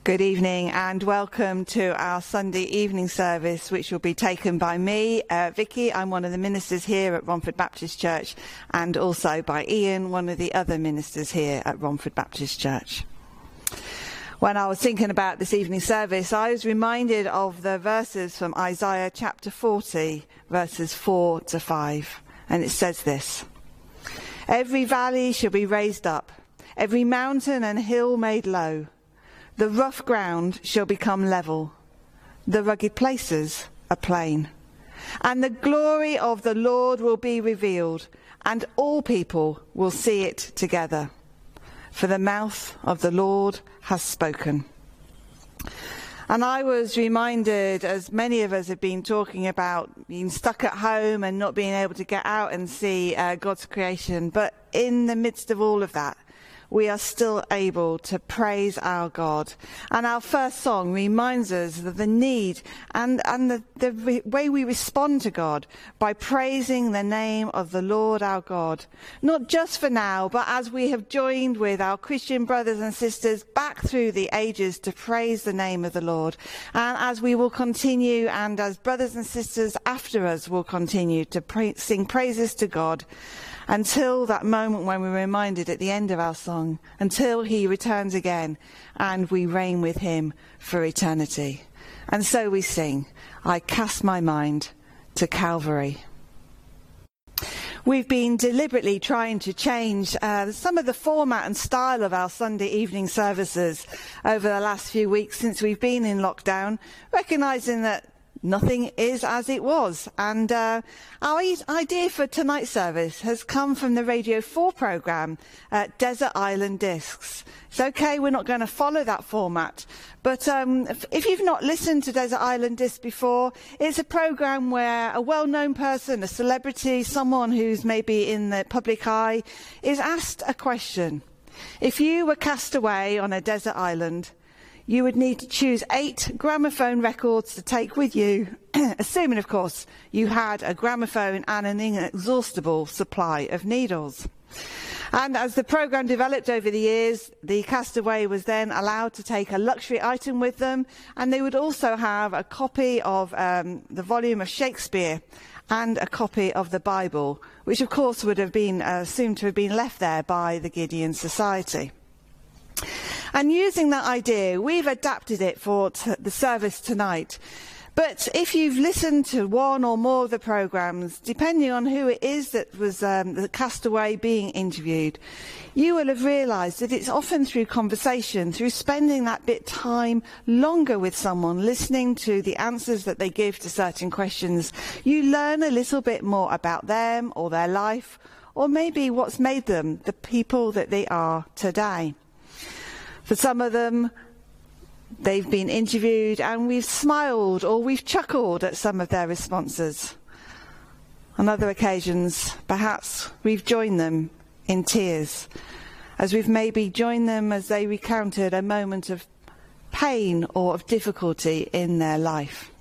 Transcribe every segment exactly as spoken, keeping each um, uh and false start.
Good evening and welcome to our Sunday evening service, which will be taken by me, uh, Vicky. I'm one of the ministers here at Romford Baptist Church, and also by Ian, one of the other ministers here at Romford Baptist Church. When I was thinking about this evening service, I was reminded of the verses from Isaiah chapter forty, verses four to five. And it says this: "Every valley shall be raised up, every mountain and hill made low. The rough ground shall become level, the rugged places a plain. And the glory of the Lord will be revealed, and all people will see it together. For the mouth of the Lord has spoken." And I was reminded, as many of us have been talking about being stuck at home and not being able to get out and see uh, God's creation, but in the midst of all of that, we are still able to praise our God. And our first song reminds us of the need and, and the, the re- way we respond to God by praising the name of the Lord our God. Not just for now, but as we have joined with our Christian brothers and sisters back through the ages to praise the name of the Lord. And as we will continue, and as brothers and sisters after us will continue to pra- sing praises to God, until that moment when we're reminded at the end of our song, until he returns again and we reign with him for eternity. And so we sing, "I cast my mind to Calvary." We've been deliberately trying to change uh, some of the format and style of our Sunday evening services over the last few weeks since we've been in lockdown, recognising that nothing is as it was. And uh, our idea for tonight's service has come from the Radio four programme, uh, Desert Island Discs. It's okay, we're not going to follow that format. But um, if, if you've not listened to Desert Island Discs before, it's a programme where a well-known person, a celebrity, someone who's maybe in the public eye, is asked a question. If you were cast away on a desert island, you would need to choose eight gramophone records to take with you, assuming, of course, you had a gramophone and an inexhaustible supply of needles. And as the programme developed over the years, the castaway was then allowed to take a luxury item with them, and they would also have a copy of um, the volume of Shakespeare and a copy of the Bible, which, of course, would have been uh, assumed to have been left there by the Gideon Society. And using that idea, we've adapted it for t- the service tonight. But if you've listened to one or more of the programmes, depending on who it is that was um, the castaway being interviewed, you will have realised that it's often through conversation, through spending that bit time longer with someone, listening to the answers that they give to certain questions, you learn a little bit more about them or their life, or maybe what's made them the people that they are today. For some of them, they've been interviewed and we've smiled or we've chuckled at some of their responses. On other occasions, perhaps we've joined them in tears, as we've maybe joined them as they recounted a moment of pain or of difficulty in their life.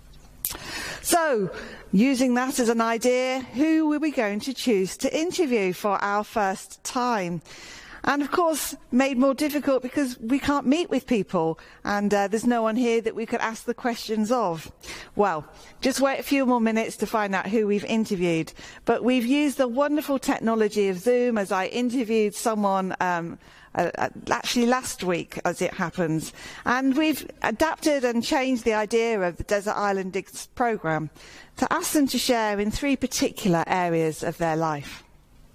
So, using that as an idea, who were we going to choose to interview for our first time? And of course, made more difficult because we can't meet with people, and uh, there's no one here that we could ask the questions of. Well, just wait a few more minutes to find out who we've interviewed. But we've used the wonderful technology of Zoom, as I interviewed someone um, uh, actually last week, as it happens. And we've adapted and changed the idea of the Desert Island Discs programme to ask them to share in three particular areas of their life.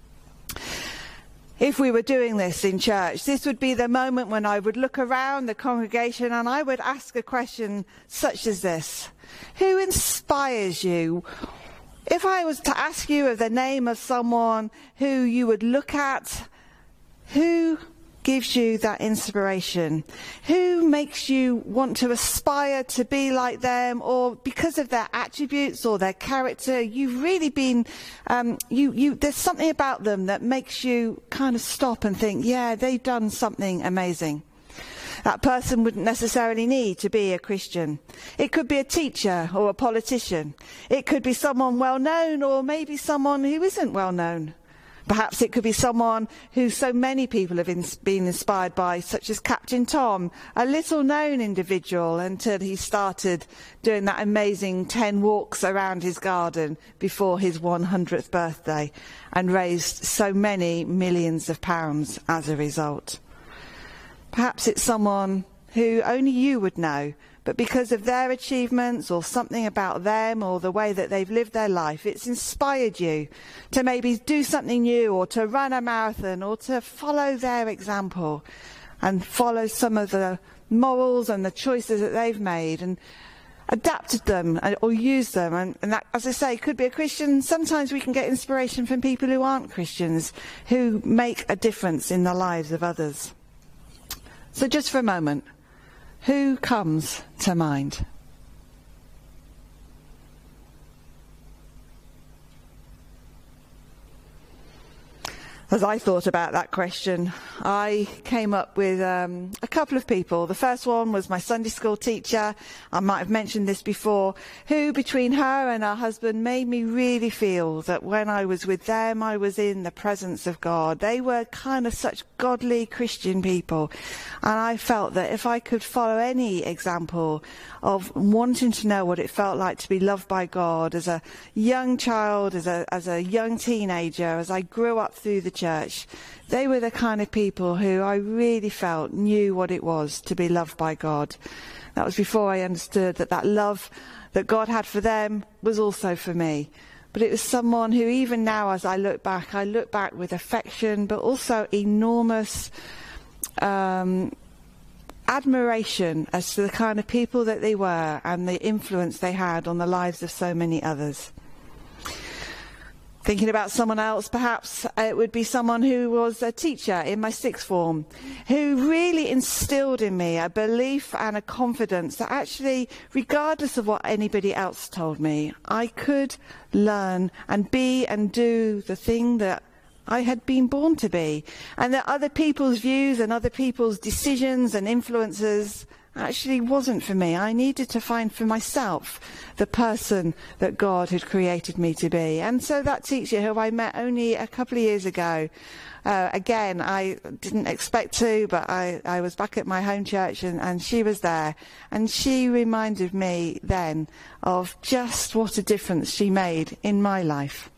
If we were doing this in church, this would be the moment when I would look around the congregation and I would ask a question such as this: who inspires you? If I was to ask you of the name of someone who you would look at, who gives you that inspiration? Who makes you want to aspire to be like them, or because of their attributes or their character, you've really been, um, you, you, there's something about them that makes you kind of stop and think, yeah, they've done something amazing. That person wouldn't necessarily need to be a Christian. It could be a teacher or a politician. It could be someone well known, or maybe someone who isn't well known. Perhaps it could be someone who so many people have ins- been inspired by, such as Captain Tom, a little-known individual until he started doing that amazing ten walks around his garden before his one hundredth birthday and raised so many millions of pounds as a result. Perhaps it's someone who only you would know, but because of their achievements or something about them or the way that they've lived their life, it's inspired you to maybe do something new or to run a marathon or to follow their example and follow some of the morals and the choices that they've made and adapted them or used them. And, and that, as I say, could be a Christian. Sometimes we can get inspiration from people who aren't Christians, who make a difference in the lives of others. So just for a moment, who comes to mind? As I thought about that question, I came up with um, a couple of people. The first one was my Sunday school teacher. I might have mentioned this before, who between her and her husband made me really feel that when I was with them, I was in the presence of God. They were kind of such godly Christian people. And I felt that if I could follow any example of wanting to know what it felt like to be loved by God as a young child, as a, as a young teenager, as I grew up through the church, they were the kind of people who I really felt knew what it was to be loved by God. That was before I understood that that love that God had for them was also for me. But it was someone who, even now as I look back, I look back with affection, but also enormous um, admiration as to the kind of people that they were and the influence they had on the lives of so many others. Thinking about someone else, perhaps it would be someone who was a teacher in my sixth form, who really instilled in me a belief and a confidence that actually, regardless of what anybody else told me, I could learn and be and do the thing that I had been born to be, and that other people's views and other people's decisions and influences actually wasn't for me. I needed to find for myself the person that God had created me to be. And so that teacher, who I met only a couple of years ago, uh, again, I didn't expect to, but I, I was back at my home church and, and she was there. And she reminded me then of just what a difference she made in my life.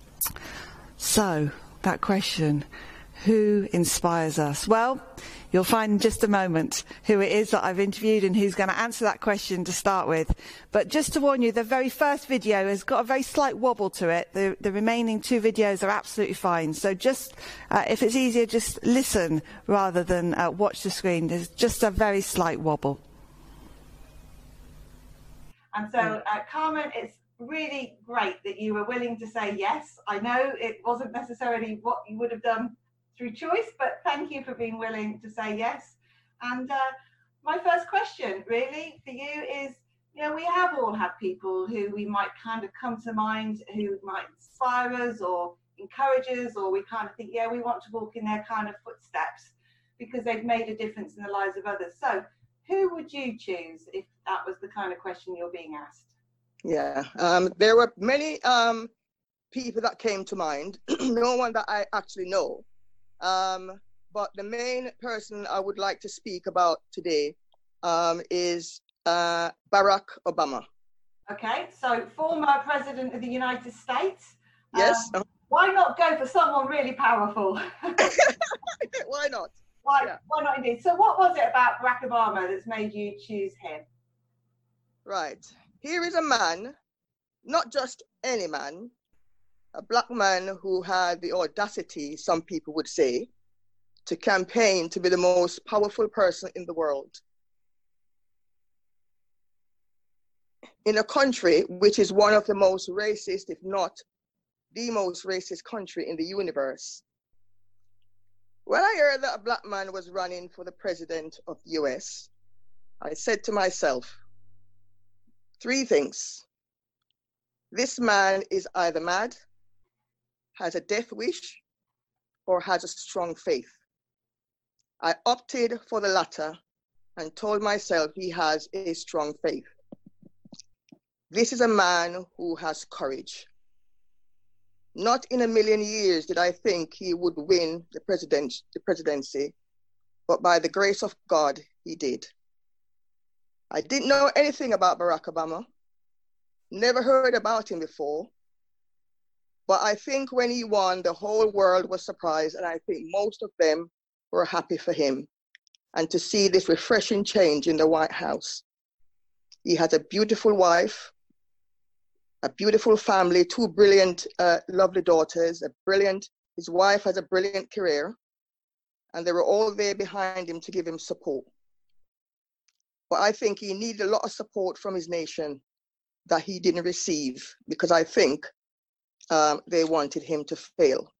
So, that question, who inspires us? Well, you'll find in just a moment who it is that I've interviewed and who's going to answer that question to start with. But just to warn you, the very first video has got a very slight wobble to it. The, the remaining two videos are absolutely fine. So just, uh, if it's easier, just listen rather than uh, watch the screen. There's just a very slight wobble. And so, uh, Carmen, it's really great that you were willing to say yes. I know it wasn't necessarily what you would have done through choice, but thank you for being willing to say yes. And uh, my first question really for you is, you know, we have all had people who we might kind of come to mind, who might inspire us or encourage us, or we kind of think, yeah, we want to walk in their kind of footsteps because they've made a difference in the lives of others. So who would you choose if that was the kind of question you're being asked? Yeah, um, there were many um, people that came to mind, no one that I actually know. Um, but the main person I would like to speak about today um, is uh, Barack Obama. Okay, so former President of the United States. Yes. Um, why not go for someone really powerful? Why not? Why, yeah. why not indeed? So what was it about Barack Obama that's made you choose him? Right. Here is a man, not just any man, a black man who had the audacity, some people would say, to campaign to be the most powerful person in the world. In a country which is one of the most racist, if not the most racist country in the universe. When I heard that a black man was running for the president of the U S, I said to myself, three things. This man is either mad, has a death wish, or has a strong faith. I opted for the latter and told myself he has a strong faith. This is a man who has courage. Not in a million years did I think he would win the, president, the presidency, but by the grace of God, he did. I didn't know anything about Barack Obama, never heard about him before, but I think when he won, the whole world was surprised, and I think most of them were happy for him and to see this refreshing change in the White House. He has a beautiful wife, a beautiful family, two brilliant, uh, lovely daughters, a brilliant, his wife has a brilliant career, and they were all there behind him to give him support. But I think he needed a lot of support from his nation that he didn't receive, because I think um, they wanted him to fail.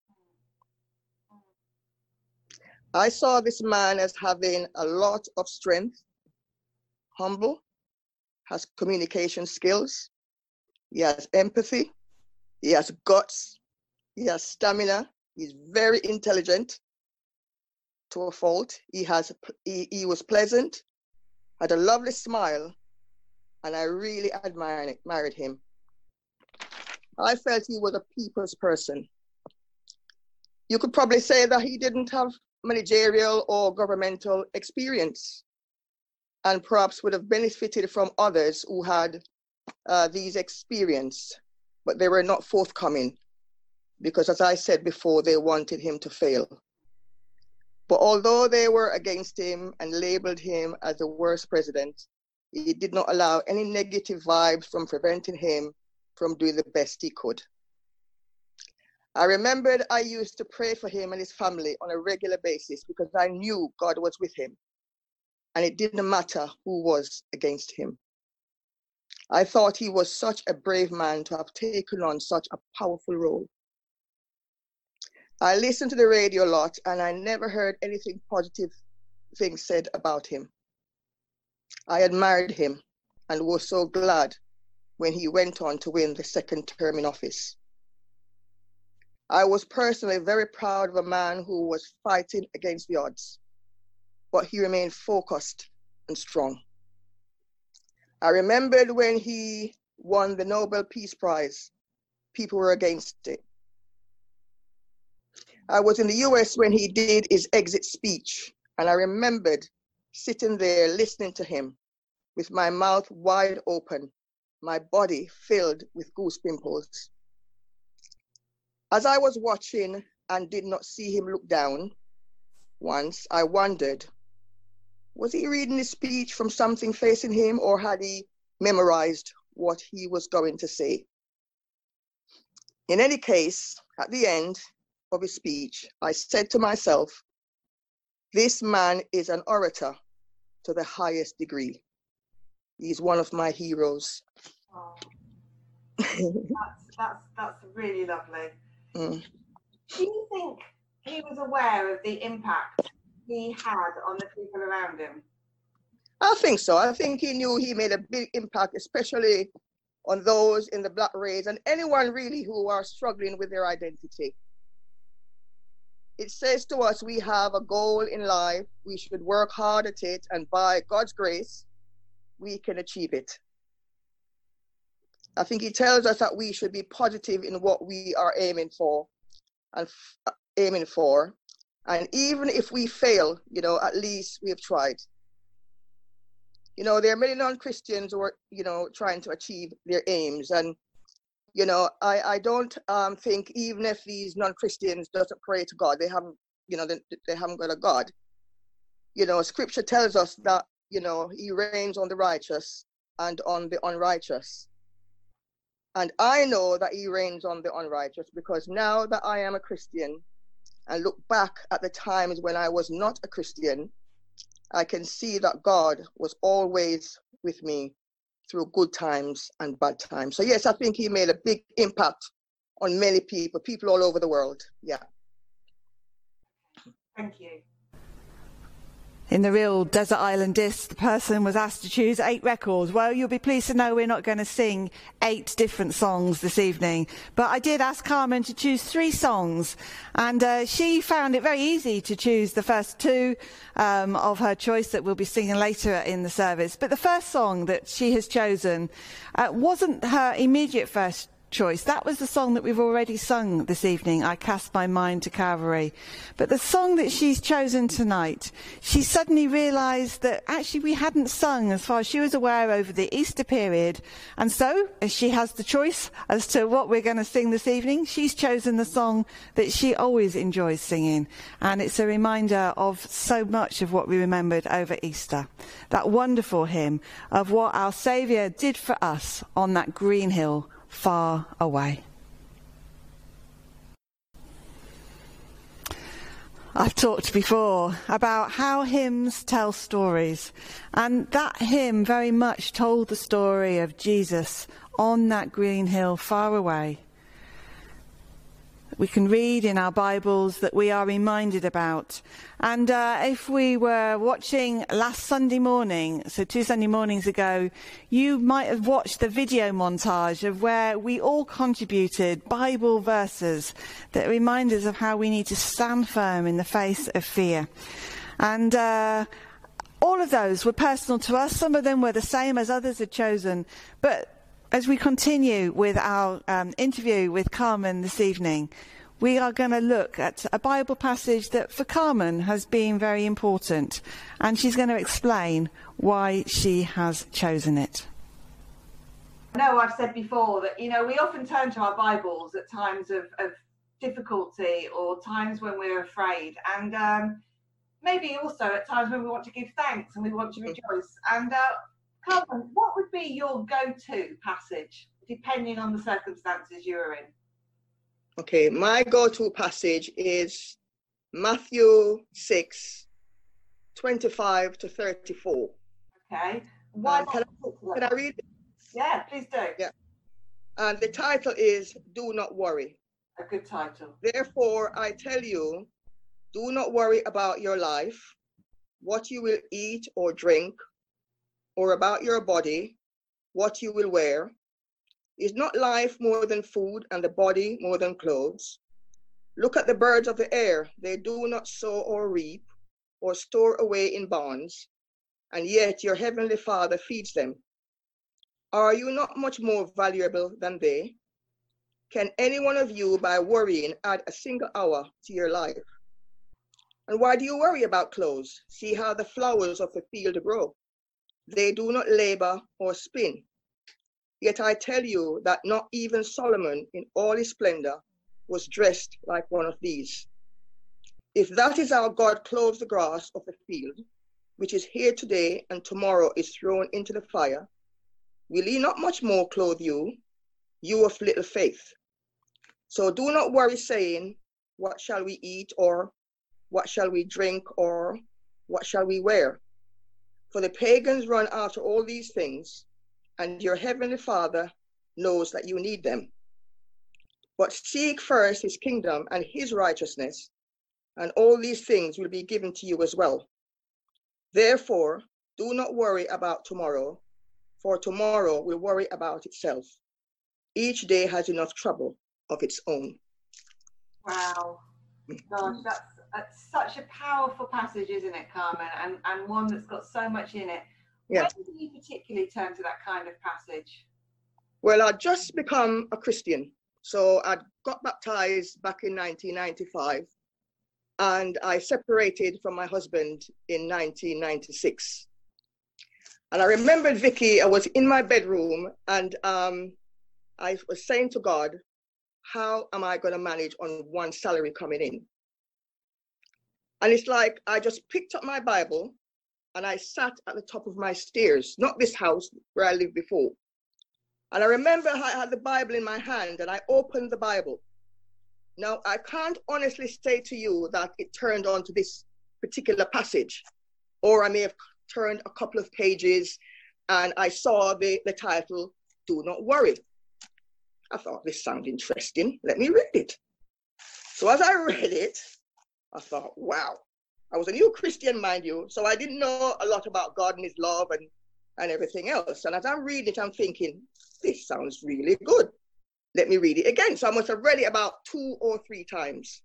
I saw this man as having a lot of strength, humble, has communication skills, he has empathy, he has guts, he has stamina, he's very intelligent to a fault. He has he, he was pleasant, had a lovely smile, and I really admired, admired him. I felt he was a people's person. You could probably say that he didn't have managerial or governmental experience, and perhaps would have benefited from others who had uh, these experience, but they were not forthcoming because, as I said before, they wanted him to fail. But although they were against him and labeled him as the worst president, he did not allow any negative vibes from preventing him from doing the best he could. I remembered I used to pray for him and his family on a regular basis because I knew God was with him, and it didn't matter who was against him. I thought he was such a brave man to have taken on such a powerful role. I listened to the radio a lot, and I never heard anything positive things said about him. I admired him and was so glad when he went on to win the second term in office. I was personally very proud of a man who was fighting against the odds, but he remained focused and strong. I remembered when he won the Nobel Peace Prize, people were against it. I was in the U S when he did his exit speech, and I remembered sitting there listening to him with my mouth wide open, my body filled with goose pimples. As I was watching and did not see him look down, once I wondered, was he reading his speech from something facing him, or had he memorized what he was going to say? In any case, at the end of his speech, I said to myself, this man is an orator to the highest degree. He's one of my heroes. Oh. that's, that's, that's really lovely. Mm. Do you think he was aware of the impact he had on the people around him? I think so. I think he knew he made a big impact, especially on those in the Black race and anyone really who are struggling with their identity. It says to us we have a goal in life, we should work hard at it, and by God's grace, we can achieve it. I think he tells us that we should be positive in what we are aiming for and f- aiming for. And even if we fail, you know, at least we have tried. You know, there are many non-Christians who are, you know, trying to achieve their aims. And, you know, I, I don't um, think even if these non-Christians doesn't pray to God, they haven't, you know, they, they haven't got a God. You know, scripture tells us that, you know, he reigns on the righteous and on the unrighteous. And I know that he reigns on the unrighteous because now that I am a Christian and look back at the times when I was not a Christian, I can see that God was always with me through good times and bad times. So yes, I think he made a big impact on many people, people all over the world. Yeah. Thank you. In the real Desert Island Disc, the person was asked to choose eight records. Well, you'll be pleased to know we're not going to sing eight different songs this evening. But I did ask Carmen to choose three songs, and uh, she found it very easy to choose the first two um, of her choice that we'll be singing later in the service. But the first song that she has chosen uh, wasn't her immediate first choice. That was the song that we've already sung this evening, I Cast My Mind to Calvary. But the song that she's chosen tonight, she suddenly realised that actually we hadn't sung as far as she was aware over the Easter period. And so, as she has the choice as to what we're going to sing this evening, she's chosen the song that she always enjoys singing. And it's a reminder of so much of what we remembered over Easter. That wonderful hymn of what our Saviour did for us on that green hill far away. I've talked before about how hymns tell stories, and that hymn very much told the story of Jesus on that green hill far away. We can read in our Bibles that we are reminded about. And uh, if we were watching last Sunday morning, so two Sunday mornings ago, you might have watched the video montage of where we all contributed Bible verses that remind us of how we need to stand firm in the face of fear. And uh, all of those were personal to us. Some of them were the same as others had chosen. But as we continue with our um, interview with Carmen this evening, we are going to look at a Bible passage that for Carmen has been very important, and she's going to explain why she has chosen it. I know I've said before that, you know, we often turn to our Bibles at times of, of difficulty or times when we're afraid, and um, maybe also at times when we want to give thanks and we want to rejoice. And uh, Carmen, what would be your go-to passage, depending on the circumstances you're in? Okay, my go-to passage is Matthew six, twenty-five to thirty-four. Okay. Why? Um, can, I, can I read it? Yeah, please do. Yeah. And the title is Do Not Worry. A good title. Therefore, I tell you, do not worry about your life, what you will eat or drink, or about your body, what you will wear. Is not life more than food, and the body more than clothes? Look at the birds of the air. They do not sow or reap or store away in barns, and yet your heavenly Father feeds them. Are you not much more valuable than they? Can any one of you, by worrying, add a single hour to your life? And why do you worry about clothes? See how the flowers of the field grow. They do not labor or spin. Yet I tell you that not even Solomon in all his splendor was dressed like one of these. If that is how God clothes the grass of the field, which is here today and tomorrow is thrown into the fire, will he not much more clothe you, you of little faith? So do not worry, saying, what shall we eat, or what shall we drink, or what shall we wear? For the pagans run after all these things, and your heavenly Father knows that you need them. But seek first his kingdom and his righteousness, and all these things will be given to you as well. Therefore, do not worry about tomorrow, for tomorrow will worry about itself. Each day has enough trouble of its own. Wow. Gosh, that's, that's such a powerful passage, isn't it, Carmen? And, and one that's got so much in it. Yeah. When did you particularly turn to that kind of passage? Well, I'd just become a Christian. So I got baptized back in nineteen ninety-five, and I separated from my husband in nineteen ninety-six. And I remembered, Vicky, I was in my bedroom, and um, I was saying to God, how am I going to manage on one salary coming in? And it's like I just picked up my Bible and I sat at the top of my stairs, not this house where I lived before. And I remember I had the Bible in my hand and I opened the Bible. Now, I can't honestly say to you that it turned on to this particular passage, or I may have turned a couple of pages and I saw the, the title, Do Not Worry. I thought, this sounds interesting. Let me read it. So as I read it, I thought, wow. I was a new Christian, mind you, so I didn't know a lot about God and his love and, and everything else. And as I'm reading it, I'm thinking, this sounds really good. Let me read it again. So I must have read it about two or three times.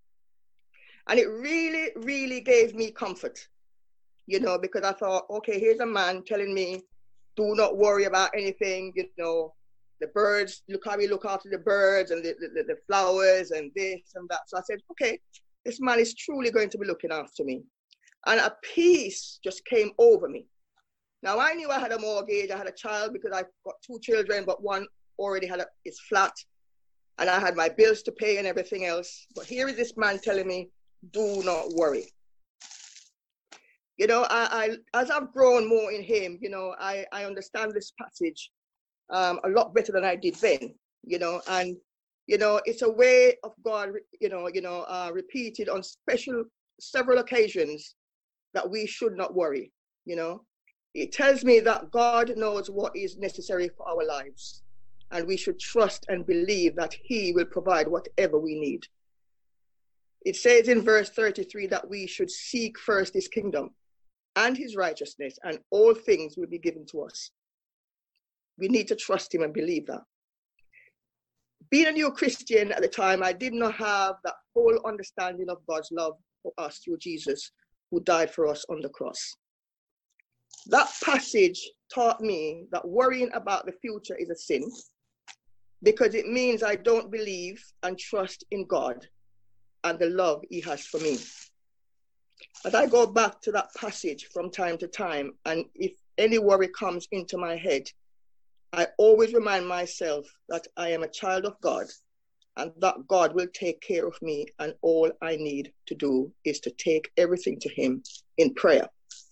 And it really, really gave me comfort, you know, because I thought, okay, here's a man telling me, do not worry about anything, you know, the birds, look how we look after the birds and the, the, the flowers and this and that. So I said, okay, this man is truly going to be looking after me. And a peace just came over me. Now I knew I had a mortgage, I had a child because I got two children, but one already had a, is flat, and I had my bills to pay and everything else. But here is this man telling me, do not worry. You know, I, I as I've grown more in him, you know, I, I understand this passage um, a lot better than I did then, you know, and, you know, it's a way of God, you know, you know, uh, repeated on special, several occasions that we should not worry, you know. It tells me that God knows what is necessary for our lives, and we should trust and believe that he will provide whatever we need. It says in verse thirty-three that we should seek first his kingdom and his righteousness, and all things will be given to us. We need to trust him and believe that. Being a new Christian at the time, I did not have that full understanding of God's love for us through Jesus, who died for us on the cross. That passage taught me that worrying about the future is a sin, because it means I don't believe and trust in God and the love he has for me. As I go back to that passage from time to time, and if any worry comes into my head, I always remind myself that I am a child of God and that God will take care of me, and all I need to do is to take everything to him in prayer.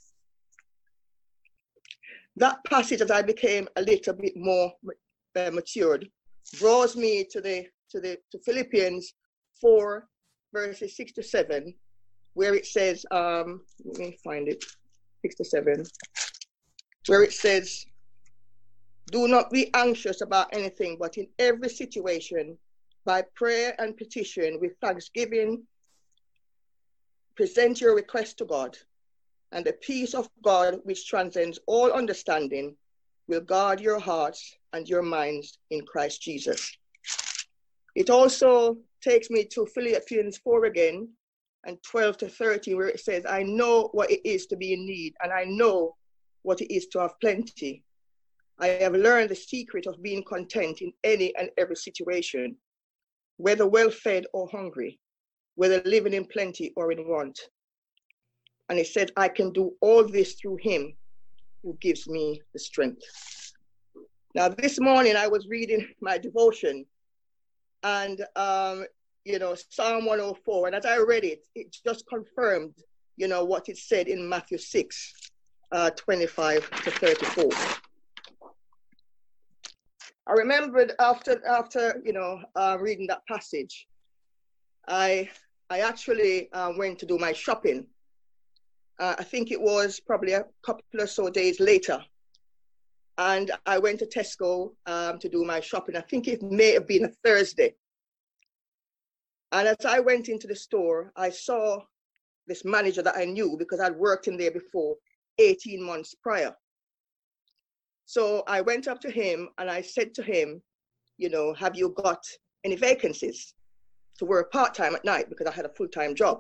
That passage, as I became a little bit more uh, matured, draws me to the to the to Philippians four, verses six to seven, where it says, um, let me find it, six to seven, where it says, do not be anxious about anything, but in every situation, by prayer and petition, with thanksgiving, present your request to God, and the peace of God, which transcends all understanding, will guard your hearts and your minds in Christ Jesus. It also takes me to Philippians four again, and twelve to thirteen, where it says, I know what it is to be in need, and I know what it is to have plenty. I have learned the secret of being content in any and every situation, whether well-fed or hungry, whether living in plenty or in want. And it said, I can do all this through him who gives me the strength. Now, this morning I was reading my devotion, and, um, you know, Psalm one oh four, and as I read it, it just confirmed, you know, what it said in Matthew six, uh, twenty-five to thirty-four. I remembered after, after you know, uh, reading that passage, I, I actually uh, went to do my shopping. Uh, I think it was probably a couple or so days later. And I went to Tesco um, to do my shopping. I think it may have been a Thursday. And as I went into the store, I saw this manager that I knew because I'd worked in there before eighteen months prior. So I went up to him and I said to him, you know, have you got any vacancies to work part-time at night, because I had a full-time job?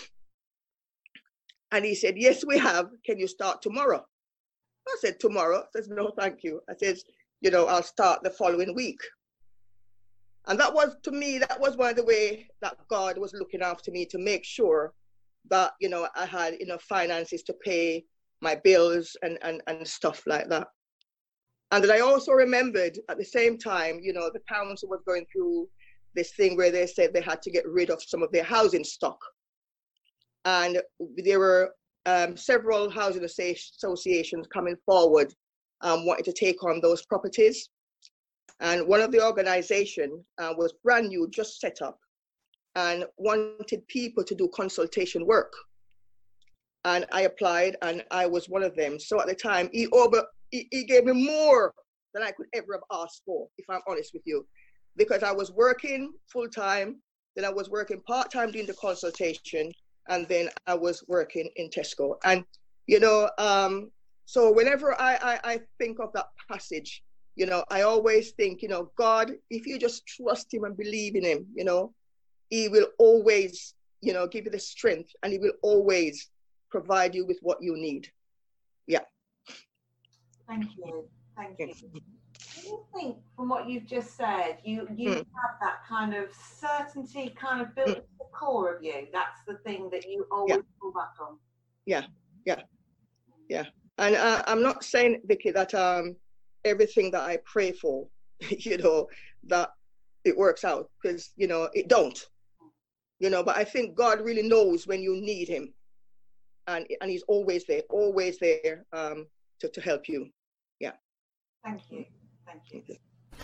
And he said, yes, we have. Can you start tomorrow? I said, tomorrow? I said, no, thank you. I said, you know, I'll start the following week. And that was, to me, that was one of the way that God was looking after me, to make sure that, you know, I had enough finances to pay my bills and, and, and stuff like that. And then I also remembered at the same time, you know, the council was going through this thing where they said they had to get rid of some of their housing stock. And there were um, several housing associations coming forward, um, wanting to take on those properties. And one of the organizations uh, was brand new, just set up, and wanted people to do consultation work. And I applied, and I was one of them. So at the time, he, over, he, he gave me more than I could ever have asked for, if I'm honest with you, because I was working full-time, then I was working part-time doing the consultation, and then I was working in Tesco. And, you know, um, so whenever I, I, I think of that passage, you know, I always think, you know, God, if you just trust him and believe in him, you know, he will always, you know, give you the strength, and he will always provide you with what you need. Yeah. Thank you. Thank you. Do you think, from what you've just said, you, you mm. have that kind of certainty kind of built mm. into the core of you? That's the thing that you always yeah. fall back on. Yeah, yeah, yeah. And uh, I'm not saying, Vicky, that um everything that I pray for, you know, that it works out, because, you know, it don't. You know, but I think God really knows when you need him. And and he's always there, always there um, to, to help you. Yeah. Thank you. Thank you.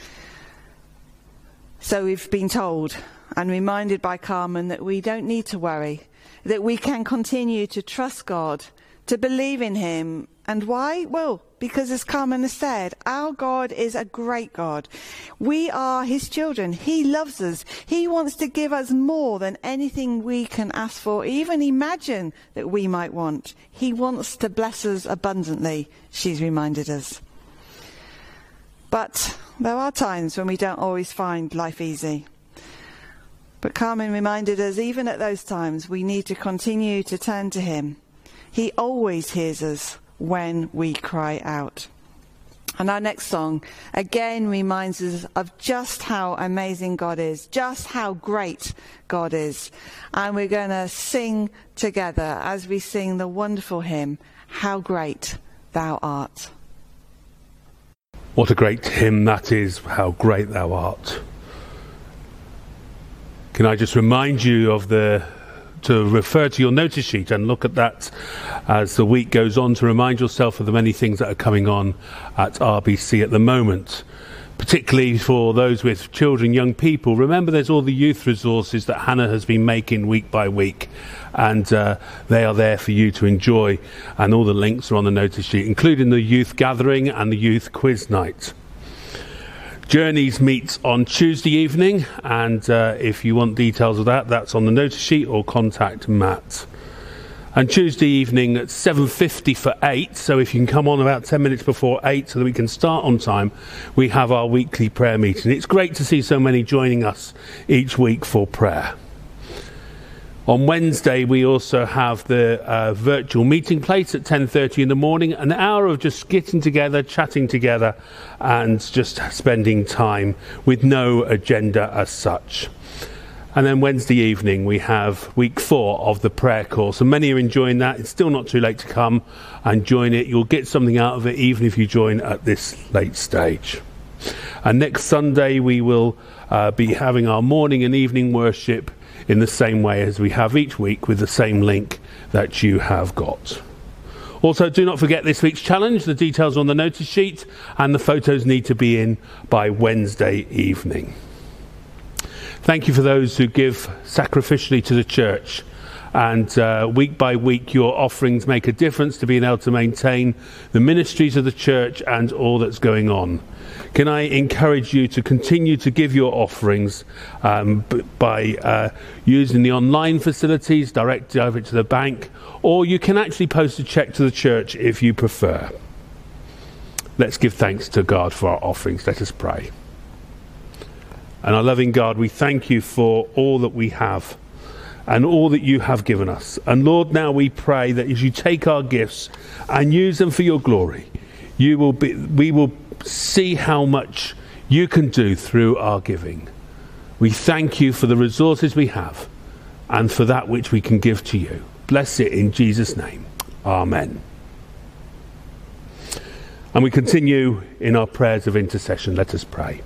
So we've been told and reminded by Carmen that we don't need to worry, that we can continue to trust God, to believe in him. And why? Well, because as Carmen has said, our God is a great God. We are his children. He loves us. He wants to give us more than anything we can ask for, even imagine that we might want. He wants to bless us abundantly, she's reminded us. But there are times when we don't always find life easy. But Carmen reminded us, even at those times, we need to continue to turn to him. He always hears us when we cry out. And our next song again reminds us of just how amazing God is, just how great God is. And we're going to sing together as we sing the wonderful hymn, How Great Thou Art. What a great hymn that is, How Great Thou Art. Can I just remind you of the to refer to your notice sheet and look at that as the week goes on, to remind yourself of the many things that are coming on at R B C at the moment, particularly for those with children, young people. Remember, there's all the youth resources that Hannah has been making week by week, and uh, they are there for you to enjoy, and all the links are on the notice sheet, including the youth gathering and the youth quiz night. Journeys meets on Tuesday evening, and uh, if you want details of that, that's on the notice sheet, or contact Matt. And Tuesday evening at seven fifty for eight, so if you can come on about ten minutes before eight so that we can start on time, we have our weekly prayer meeting. It's great to see so many joining us each week for prayer. On Wednesday, we also have the uh, virtual meeting place at ten thirty in the morning, an hour of just getting together, chatting together, and just spending time with no agenda as such. And then Wednesday evening, we have week four of the prayer course, and many are enjoying that. It's still not too late to come and join it. You'll get something out of it, even if you join at this late stage. And next Sunday, we will uh, be having our morning and evening worship in the same way as we have each week, with the same link that you have got. Also, do not forget this week's challenge. The details are on the notice sheet, and the photos need to be in by Wednesday evening. Thank you for those who give sacrificially to the church. And uh, week by week, your offerings make a difference to being able to maintain the ministries of the church and all that's going on. Can I encourage you to continue to give your offerings um, b- by uh, using the online facilities, direct over to the bank, or you can actually post a cheque to the church if you prefer. Let's give thanks to God for our offerings. Let us pray. And our loving God, we thank you for all that we have and all that you have given us. And Lord, now we pray that as you take our gifts and use them for your glory, you will be, we will see how much you can do through our giving. We thank you for the resources we have and for that which we can give to you. Bless it in Jesus' name. Amen. And we continue in our prayers of intercession. Let us pray.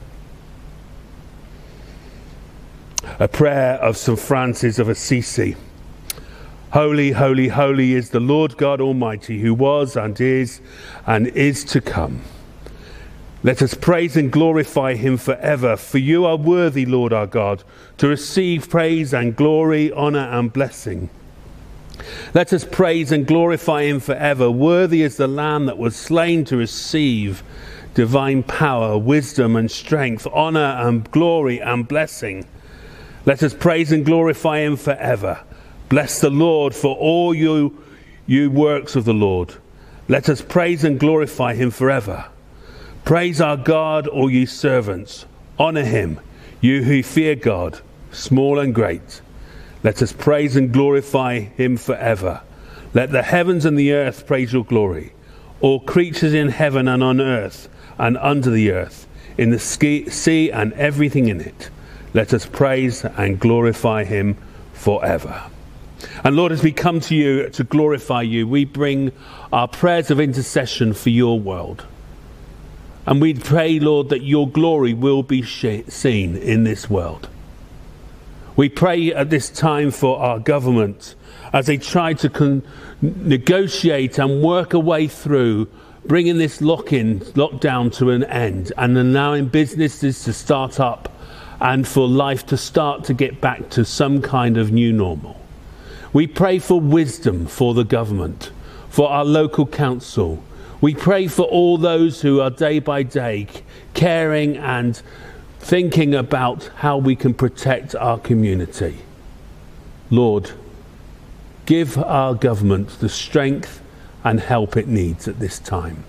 A prayer of Saint Francis of Assisi. Holy, holy, holy is the Lord God Almighty, who was and is and is to come. Let us praise and glorify him forever, for you are worthy, Lord our God, to receive praise and glory, honour and blessing. Let us praise and glorify him forever. Worthy is the Lamb that was slain to receive divine power, wisdom and strength, honour and glory and blessing. Let us praise and glorify him forever. Bless the Lord for all you, you works of the Lord. Let us praise and glorify him forever. Praise our God, all ye servants. Honour him, you who fear God, small and great. Let us praise and glorify him forever. Let the heavens and the earth praise your glory. All creatures in heaven and on earth and under the earth, in the sea and everything in it. Let us praise and glorify him forever. And Lord, as we come to you to glorify you, we bring our prayers of intercession for your world. And we pray, Lord, that your glory will be seen in this world. We pray at this time for our government as they try to con- negotiate and work a way through bringing this lock-in, lockdown to an end and allowing businesses to start up and for life to start to get back to some kind of new normal. We pray for wisdom for the government, for our local council. We pray for all those who are day by day caring and thinking about how we can protect our community. Lord, give our government the strength and help it needs at this time.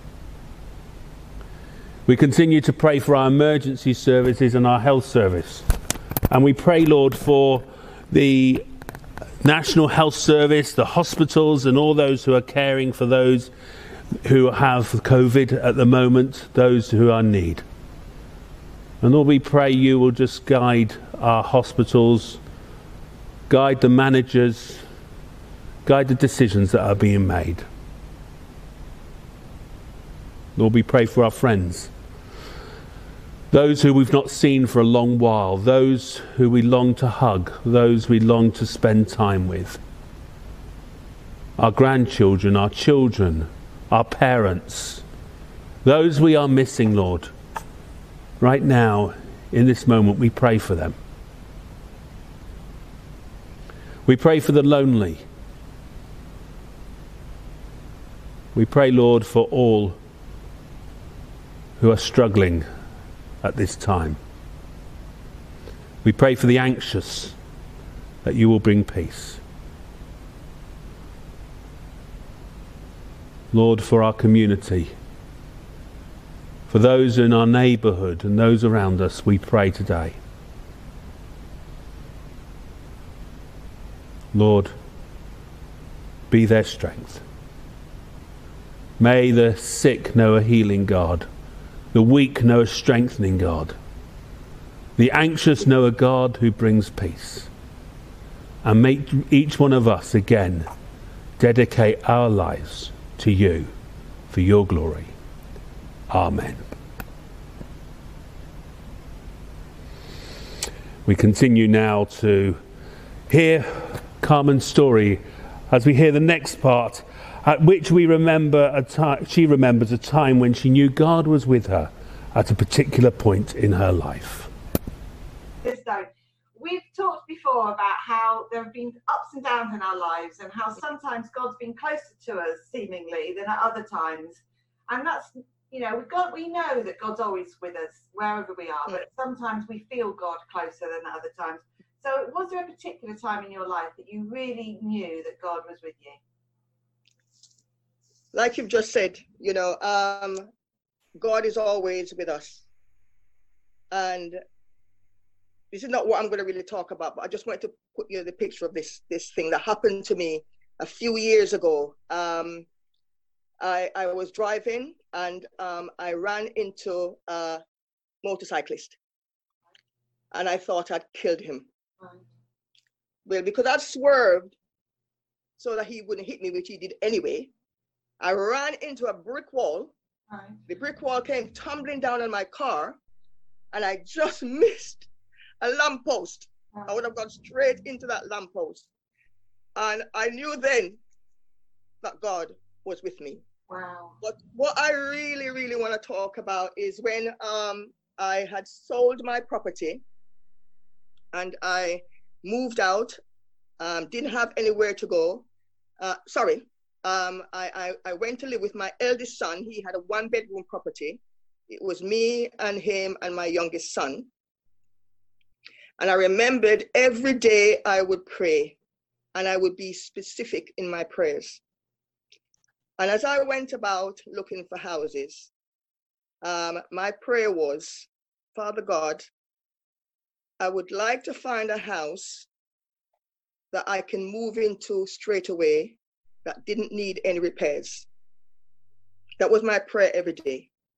We continue to pray for our emergency services and our health service. And we pray, Lord, for the National Health Service, the hospitals, and all those who are caring for those who have COVID at the moment, those who are in need. And Lord, we pray you will just guide our hospitals, guide the managers, guide the decisions that are being made. Lord, we pray for our friends, those who we've not seen for a long while, those who we long to hug, those we long to spend time with. Our grandchildren, our children, our parents, those we are missing, Lord. Right now, in this moment, we pray for them. We pray for the lonely. We pray, Lord, for all who are struggling at this time. We pray for the anxious, that you will bring peace. Lord, for our community, for those in our neighbourhood and those around us, we pray today. Lord, be their strength. May the sick know a healing God, the weak know a strengthening God, the anxious know a God who brings peace. And make each one of us again dedicate our lives to you for your glory. Amen. We continue now to hear Carmen's story as we hear the next part, at which we remember a time, she remembers a time when she knew God was with her at a particular point in her life. We've talked before about how there have been ups and downs in our lives and how sometimes God's been closer to us seemingly than at other times. And that's, you know, we've got, we know that God's always with us wherever we are, but sometimes we feel God closer than at other times. So was there a particular time in your life that you really knew that God was with you? Like you've just said, you know, um, God is always with us. And this is not what I'm going to really talk about, but I just wanted to put you the picture of this this thing that happened to me a few years ago. Um, I, I was driving and um, I ran into a motorcyclist. And I thought I'd killed him. Right. Well, because I'd swerved so that he wouldn't hit me, which he did anyway, I ran into a brick wall. Right. The brick wall came tumbling down on my car, and I just missed a lamppost. Right. I would have gone straight into that lamppost. And I knew then that God was with me. Wow. But what I really, really want to talk about is when um, I had sold my property and I moved out, um, didn't have anywhere to go. Uh, sorry, um, I, I, I went to live with my eldest son. He had a one bedroom property. It was me and him and my youngest son. And I remembered every day I would pray and I would be specific in my prayers. And as I went about looking for houses, um, my prayer was, Father God, I would like to find a house that I can move into straight away that didn't need any repairs. That was my prayer every day.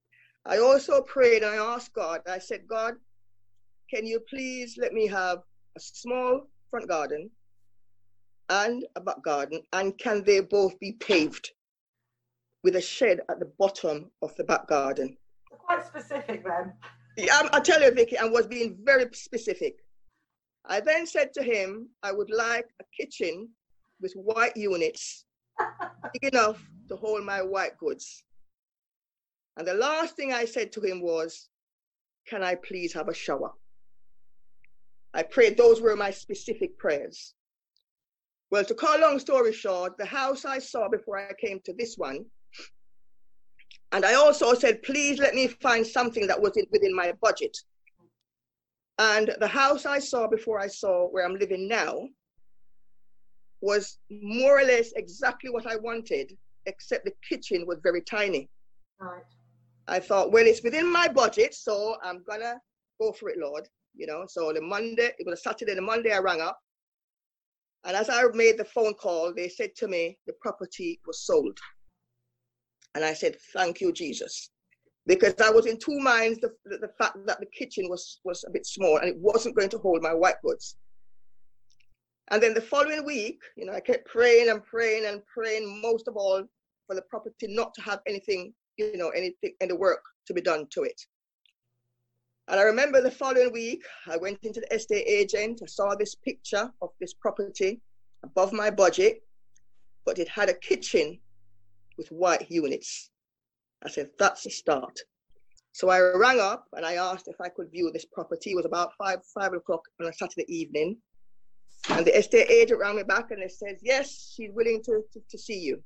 I also prayed and I asked God, I said, God, can you please let me have a small front garden and a back garden, and can they both be paved with a shed at the bottom of the back garden? Quite specific then. Yeah, I tell you, Vicky, I was being very specific. I then said to him, I would like a kitchen with white units, big enough to hold my white goods. And the last thing I said to him was, can I please have a shower? I prayed, those were my specific prayers. Well, to cut a long story short, the house I saw before I came to this one, and I also said, please let me find something that was within my budget. And the house I saw before I saw where I'm living now was more or less exactly what I wanted, except the kitchen was very tiny. Right. I thought, well, it's within my budget, so I'm gonna go for it, Lord. You know, so the Monday, it was a Saturday, the Monday I rang up. And as I made the phone call, they said to me, the property was sold. And I said, thank you, Jesus. Because I was in two minds, the, the, the fact that the kitchen was, was a bit small and it wasn't going to hold my white goods. And then the following week, you know, I kept praying and praying and praying, most of all for the property not to have anything, you know, anything, any work to be done to it. And I remember the following week, I went into the estate agent, I saw this picture of this property above my budget, but it had a kitchen with white units. I said, that's a start. So I rang up and I asked if I could view this property. It was about five, five o'clock on a Saturday evening. And the estate agent rang me back and it says, yes, she's willing to, to, to see you.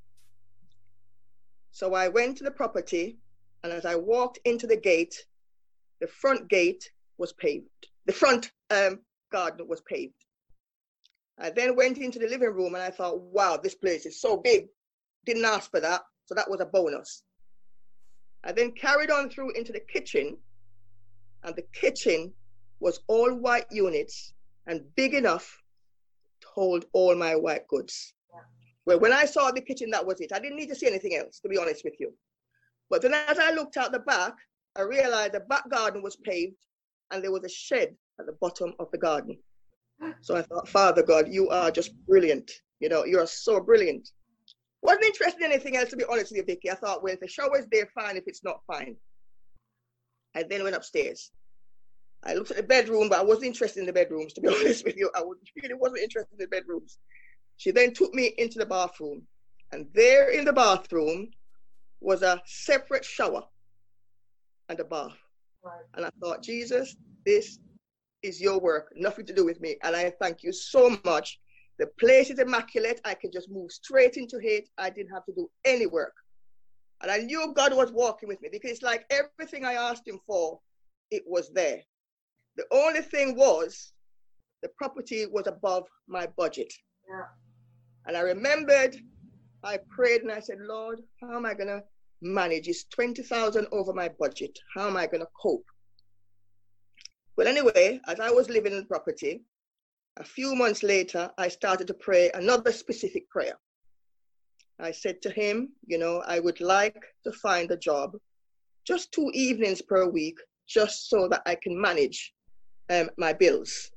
So I went to the property, and as I walked into the gate, the front gate was paved. The front um, garden was paved. I then went into the living room and I thought, wow, this place is so big. Didn't ask for that, so that was a bonus. I then carried on through into the kitchen, and the kitchen was all white units and big enough to hold all my white goods. Yeah. Well, when I saw the kitchen, that was it. I didn't need to see anything else, to be honest with you. But then as I looked out the back, I realized the back garden was paved and there was a shed at the bottom of the garden. So I thought, Father God, you are just brilliant. You know, you are so brilliant. Wasn't interested in anything else, to be honest with you, Vicky. I thought, well, if the shower's there, fine. If it's not, fine. I then went upstairs. I looked at the bedroom, but I wasn't interested in the bedrooms, to be honest with you. I really wasn't interested in the bedrooms. She then took me into the bathroom. And there in the bathroom was a separate shower and a bath. Right. And I thought, Jesus, this is your work, nothing to do with me. And I thank you so much. The place is immaculate. I could just move straight into it. I didn't have to do any work. And I knew God was walking with me, because it's like everything I asked him for, it was there. The only thing was the property was above my budget. Yeah. And I remembered, I prayed and I said, Lord, how am I going to manage? It's twenty thousand over my budget. How am I going to cope? Well, anyway, as I was living in the property, a few months later, I started to pray another specific prayer. I said to him, you know, I would like to find a job, just two evenings per week, just so that I can manage um, my bills.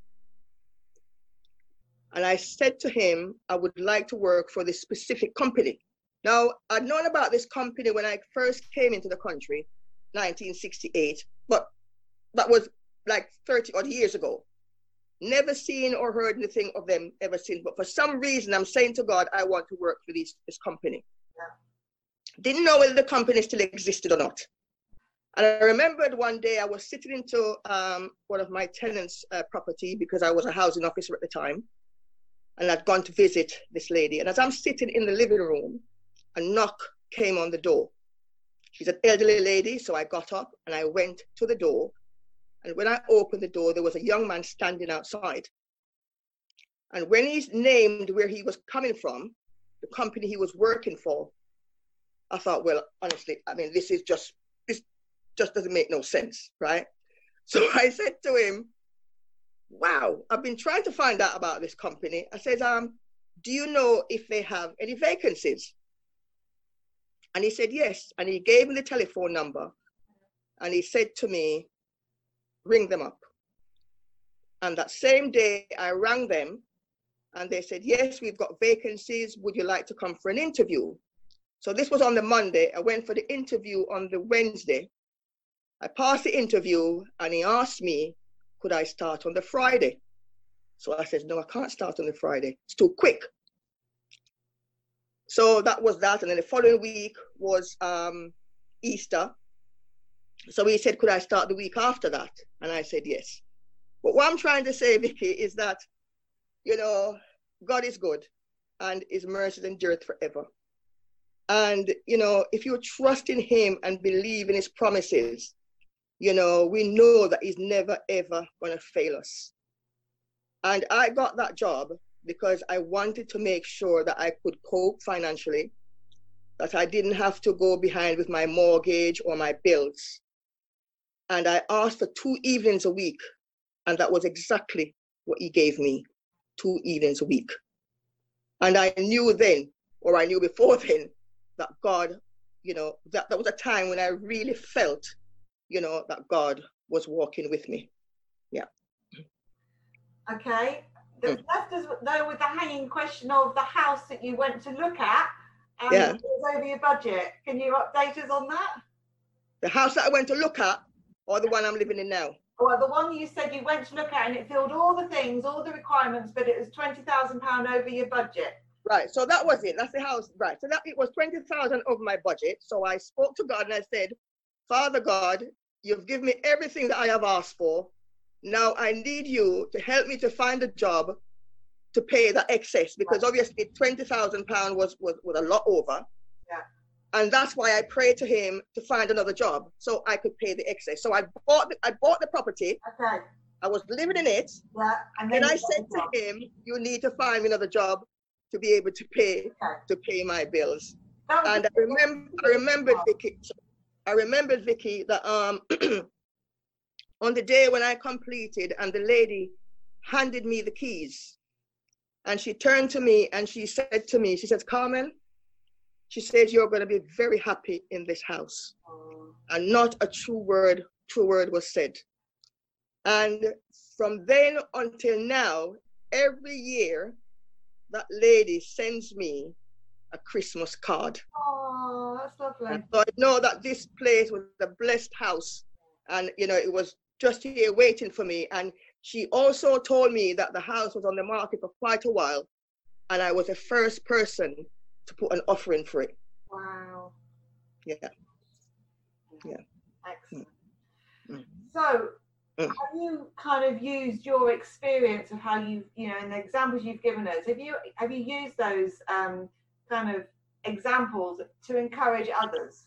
And I said to him, I would like to work for this specific company. Now, I'd known about this company when I first came into the country, nineteen sixty-eight, but that was like thirty odd years ago. Never seen or heard anything of them ever since. But for some reason, I'm saying to God, I want to work for this, this company. Yeah. Didn't know whether the company still existed or not. And I remembered one day I was sitting into um, one of my tenants' uh, property, because I was a housing officer at the time. And I'd gone to visit this lady. And as I'm sitting in the living room, a knock came on the door. She's an elderly lady, so I got up and I went to the door. And when I opened the door, there was a young man standing outside. And when he's named where he was coming from, the company he was working for, I thought, well, honestly, I mean, this is just, this just doesn't make no sense, right? So I said to him, wow, I've been trying to find out about this company. I said, um, do you know if they have any vacancies? And he said, yes. And he gave me the telephone number. and he said to me, ring them up. And that same day I rang them, and they said, yes, we've got vacancies. Would you like to come for an interview? So this was on the Monday. I went for the interview on the Wednesday. I passed the interview, and he asked me, could I start on the Friday? So I said, no, I can't start on the Friday. It's too quick. So that was that. And then the following week was um, Easter. So he said, could I start the week after that? And I said, yes. But what I'm trying to say, Vicky, is that, you know, God is good and his mercy endureth forever. And, you know, if you trust in him and believe in his promises, you know, we know that he's never, ever going to fail us. And I got that job because I wanted to make sure that I could cope financially, that I didn't have to go behind with my mortgage or my bills. And I asked for two evenings a week, and that was exactly what he gave me, two evenings a week. And I knew then, or I knew before then, that God, you know, that, that was a time when I really felt, you know, that God was walking with me. Yeah. Okay. That's left us though with the hanging question of the house that you went to look at, and yeah. it was over your budget. Can you update us on that? The house that I went to look at, or the one I'm living in now? Well, the one you said you went to look at and it filled all the things, all the requirements, but it was twenty thousand pounds over your budget. Right, so that was it. That's the house, right. So that it was twenty thousand over my budget. So I spoke to God and I said, Father God, you've given me everything that I have asked for. Now I need you to help me to find a job to pay the excess, because obviously twenty thousand pounds was, was, was a lot over. Yeah. And that's why I prayed to him to find another job so I could pay the excess. So I bought the, I bought the property. Okay. I was living in it. Yeah. And then and I said to him, you need to find me another job to be able to pay okay. to pay my bills. And I remember I remembered Vicky. I remembered Vicky that um on the day when I completed and the lady handed me the keys, and she turned to me and she said to me, she says, Carmen, she says, you're going to be very happy in this house. Oh. And not a true word, true word was said. And from then until now, every year, that lady sends me a Christmas card. Oh, that's lovely. And so I know that this place was a blessed house. And, you know, it was just here waiting for me. And she also told me that the house was on the market for quite a while. And I was the first person to put an offering for it. Wow. Yeah. Yeah. Excellent. Mm. So, mm. have you kind of used your experience of how you, you know, in the examples you've given us, have you have you used those um, kind of examples to encourage others?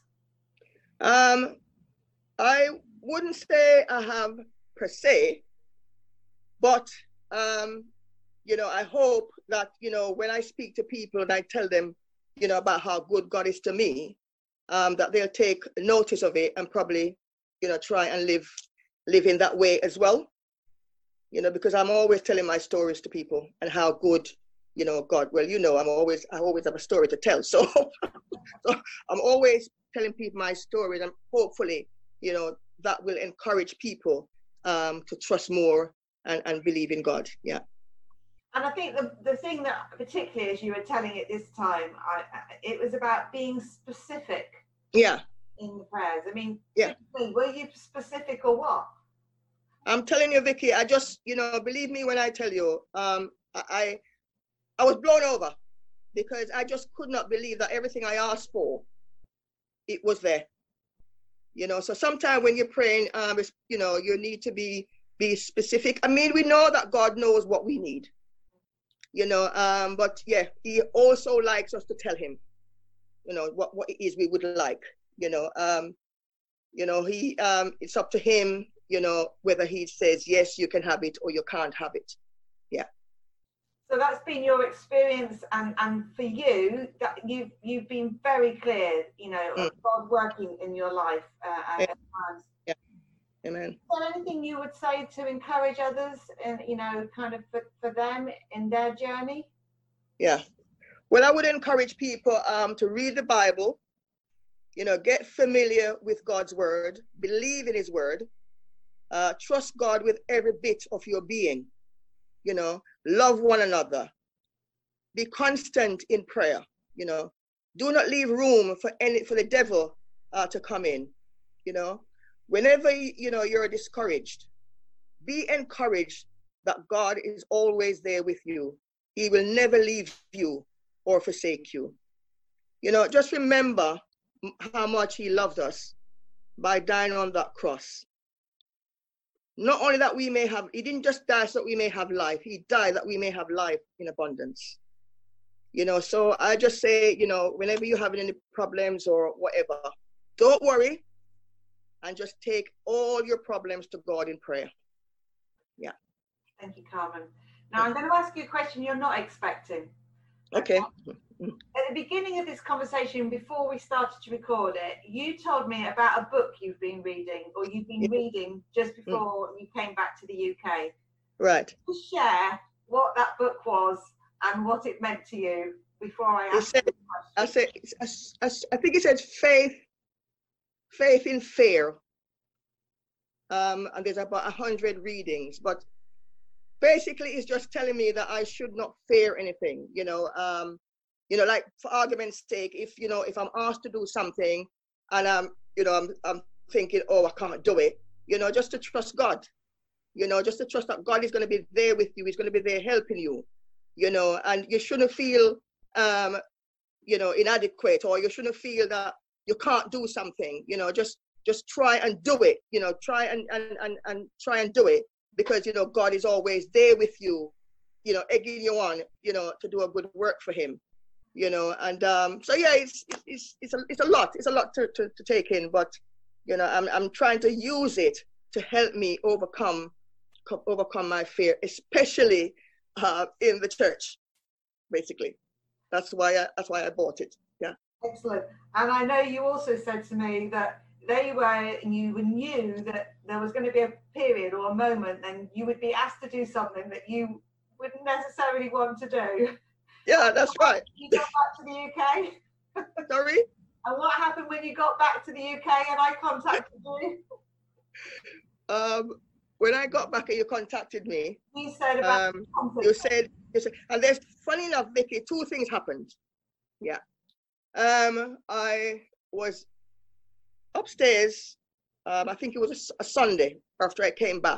Um, I wouldn't say I have per se, but um, you know, I hope that, you know, when I speak to people and I tell them, you know, about how good God is to me, um, that they'll take notice of it and probably, you know, try and live live in that way as well. You know, because I'm always telling my stories to people and how good, you know, God, well, you know, I'm always, I always have a story to tell. So, so I'm always telling people my stories, and hopefully, you know, that will encourage people um, to trust more and, and believe in God. Yeah. And I think the, the thing that, particularly as you were telling it this time, I, it was about being specific. Yeah. In the prayers. I mean, yeah. Were you specific or what? I'm telling you, Vicky, I just, you know, believe me when I tell you, um, I, I was blown over because I just could not believe that everything I asked for, it was there. You know, so sometimes when you're praying, um, it's, you know, you need to be, be specific. I mean, we know that God knows what we need. You know, um, but yeah, he also likes us to tell him, you know, what, what it is we would like, you know, um, you know, he, um, it's up to him, you know, whether he says, yes, you can have it or you can't have it. Yeah. So that's been your experience, and, and for you, that you've, you've been very clear, you know, mm. of God working in your life uh, at times. Yeah. Amen. Is there anything you would say to encourage others and, you know, kind of for, for them in their journey? Yeah. Well, I would encourage people um, to read the Bible You know, get familiar with God's word, believe in his word, uh, trust God with every bit of your being, you know, love one another, be constant in prayer, you know, do not leave room for any, for the devil uh, to come in, you know, whenever, you know, you're discouraged, be encouraged that God is always there with you. He will never leave you or forsake you. You know, just remember how much he loved us by dying on that cross. Not only that we may have, he didn't just die so that we may have life, he died that we may have life in abundance. You know, so I just say, you know, whenever you're having any problems or whatever, don't worry and just take all your problems to God in prayer. Yeah. Thank you, Carmen. Now I'm going to ask you a question you're not expecting. Okay. At the beginning of this conversation, before we started to record it, you told me about a book you've been reading, or you've been reading just before mm. you came back to the U K. Right. Just share what that book was and what it meant to you before I ask said, you the I said, I, I, I think it says faith, faith in fear. Um, and there's about a hundred readings, but basically it's just telling me that I should not fear anything, you know. Um, you know, like for argument's sake, if, you know, if I'm asked to do something and I'm, you know, I'm, I'm thinking, oh, I can't do it, you know, just to trust God, you know, just to trust that God is going to be there with you. He's going to be there helping you, you know, and you shouldn't feel, um, you know, inadequate, or you shouldn't feel that you can't do something, you know, just, just try and do it, you know, try and, and, and, and try and do it, because, you know, God is always there with you, you know, egging you on, you know, to do a good work for him. You know, and um, so yeah, it's it's it's a it's a lot. It's a lot to, to, to take in, but you know, I'm I'm trying to use it to help me overcome overcome my fear, especially uh, in the church. Basically, that's why I that's why I bought it. Yeah. Excellent. And I know you also said to me that there you were, and you knew that there was going to be a period or a moment, and you would be asked to do something that you wouldn't necessarily want to do. Yeah, that's right. You got back to the U K? Sorry? And what happened when you got back to the U K and I contacted you? Um, when I got back and you contacted me, you said about um, you said, you said, and there's, funny enough, Vicky, two things happened. Yeah. Um, I was upstairs, um, I think it was a, a Sunday after I came back.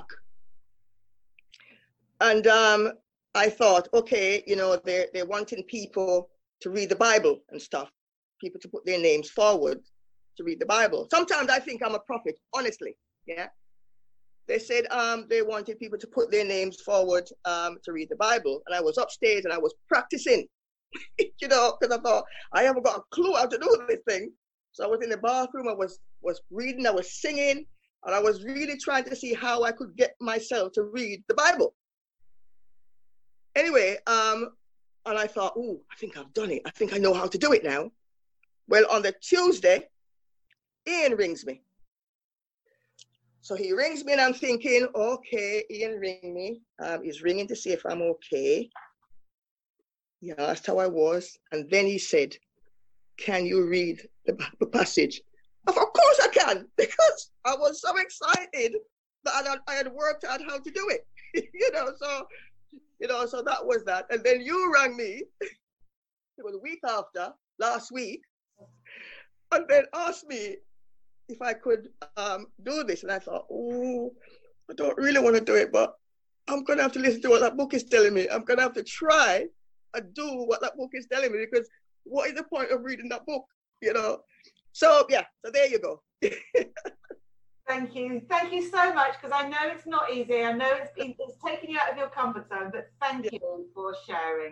And um, I thought, okay, you know, they're, they're wanting people to read the Bible and stuff, people to put their names forward to read the Bible. Sometimes I think I'm a prophet, honestly, yeah. They said um, they wanted people to put their names forward um, to read the Bible. And I was upstairs and I was practicing, you know, because I thought, I haven't got a clue how to do this thing. So I was in the bathroom, I was, was reading, I was singing, and I was really trying to see how I could get myself to read the Bible. Anyway, um, and I thought, oh, I think I've done it. I think I know how to do it now. Well, on the Tuesday, Ian rings me. So he rings me and I'm thinking, okay, Ian ring me. Um, he's ringing to see if I'm okay. Yeah, that's how I was. And then he said, can you read the Bible passage? I thought, of course I can, because I was so excited that I had, I had worked out how to do it. you know, so You know, so that was that. And then you rang me, it was a week after, last week, and then asked me if I could um, do this. And I thought, oh, I don't really want to do it, but I'm going to have to listen to what that book is telling me. I'm going to have to try and do what that book is telling me, because what is the point of reading that book, you know? So, yeah, so there you go. Thank you. Thank you so much, because I know it's not easy. I know it's been, it's taken you out of your comfort zone, but thank yeah. you for sharing.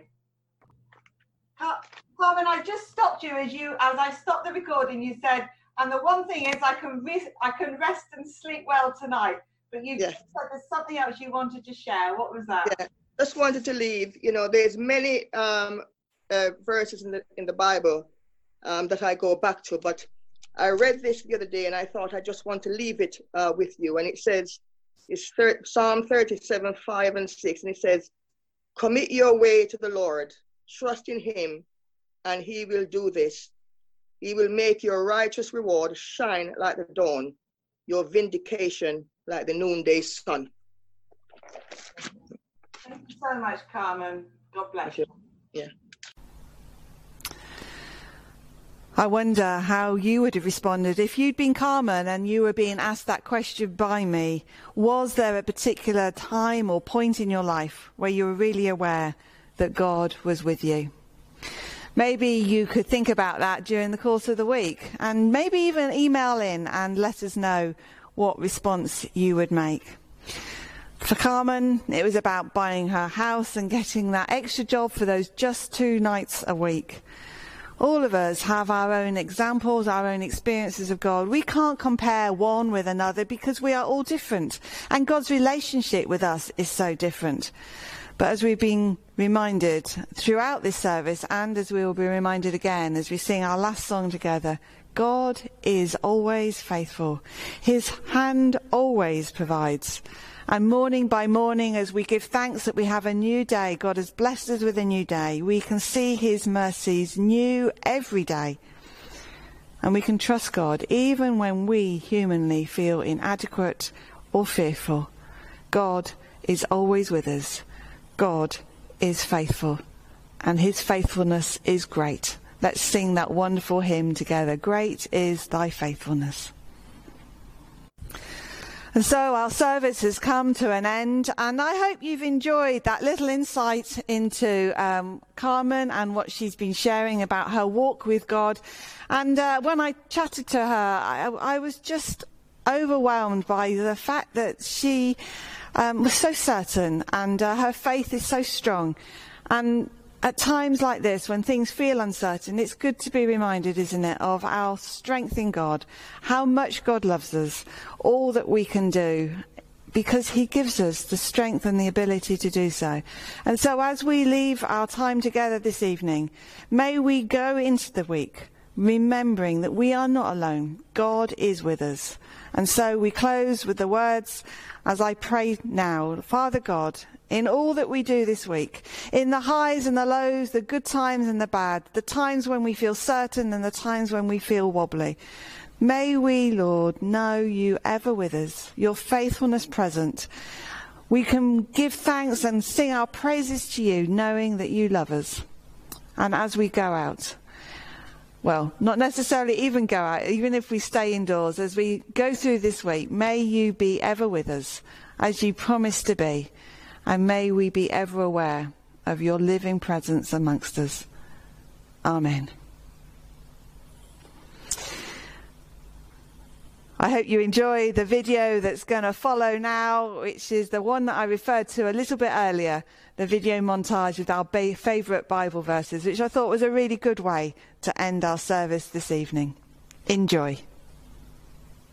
Carmen, I just stopped you as you as I stopped the recording. You said, and the one thing is I can re- I can rest and sleep well tonight. But you yeah. said there's something else you wanted to share. What was that? Yeah, just wanted to leave. You know, there's many um, uh, verses in the in the Bible um, that I go back to, but I read this the other day and I thought I just want to leave it uh, with you. And it says, it's thir- Psalm thirty-seven, five and six. And it says, commit your way to the Lord, trust in him, and he will do this. He will make your righteous reward shine like the dawn, your vindication like the noonday sun. Thank you so much, Carmen. God bless you. Yeah. I wonder how you would have responded if you'd been Carmen and you were being asked that question by me. Was there a particular time or point in your life where you were really aware that God was with you? Maybe you could think about that during the course of the week, and maybe even email in and let us know what response you would make. For Carmen, it was about buying her house and getting that extra job for those just two nights a week. All of us have our own examples, our own experiences of God. We can't compare one with another because we are all different, and God's relationship with us is so different. But as we've been reminded throughout this service, and as we will be reminded again as we sing our last song together, God is always faithful. His hand always provides. And morning by morning, as we give thanks that we have a new day, God has blessed us with a new day. We can see his mercies new every day. And we can trust God even when we humanly feel inadequate or fearful. God is always with us. God is faithful. And his faithfulness is great. Let's sing that wonderful hymn together. Great is thy faithfulness. And so our service has come to an end, and I hope you've enjoyed that little insight into um, Carmen and what she's been sharing about her walk with God. And uh, when I chatted to her, I, I was just overwhelmed by the fact that she um, was so certain, and uh, her faith is so strong. And at times like this, when things feel uncertain, it's good to be reminded, isn't it, of our strength in God, how much God loves us, all that we can do, because he gives us the strength and the ability to do so. And so as we leave our time together this evening, may we go into the week remembering that we are not alone. God is with us. And so we close with the words as I pray now. Father God, in all that we do this week, in the highs and the lows, the good times and the bad, the times when we feel certain and the times when we feel wobbly, may we, Lord, know you ever with us, your faithfulness present. We can give thanks and sing our praises to you, knowing that you love us. And as we go out, well, not necessarily even go out, even if we stay indoors, as we go through this week, may you be ever with us, as you promised to be. And may we be ever aware of your living presence amongst us. Amen. I hope you enjoy the video that's going to follow now, which is the one that I referred to a little bit earlier, the video montage with our favourite Bible verses, which I thought was a really good way to end our service this evening. Enjoy.